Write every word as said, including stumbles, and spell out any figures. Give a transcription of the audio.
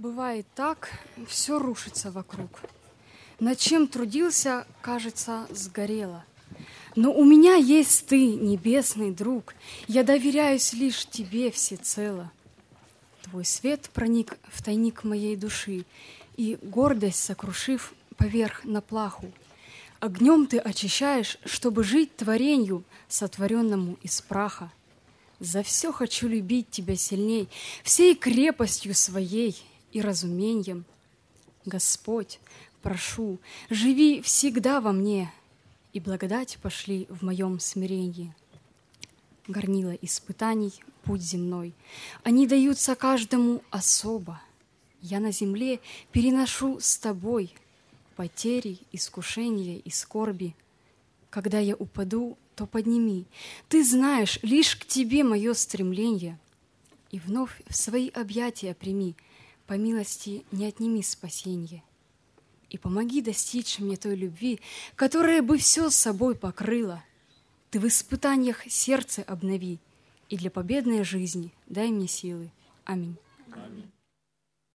Бывает так, все рушится вокруг. Над чем трудился, кажется, сгорело. Но у меня есть ты, небесный друг, я доверяюсь лишь тебе всецело. Твой свет проник в тайник моей души, и, гордость сокрушив, поверх на плаху. Огнем ты очищаешь, чтобы жить творенью, сотворенному из праха. За все хочу любить тебя сильней, всей крепостью своей и разумением. Господь, прошу, живи всегда во мне, и благодать пошли в моем смирении. Горнила испытаний, путь земной, они даются каждому особо. Я на земле переношу с тобой потери, искушения и скорби. Когда я упаду, то подними. Ты знаешь, лишь к тебе мое стремление. И вновь в свои объятия прими, по милости не отними спасенье. И помоги достичь мне той любви, которая бы все с собой покрыла. Ты в испытаниях сердце обнови, и для победной жизни дай мне силы. Аминь. Аминь.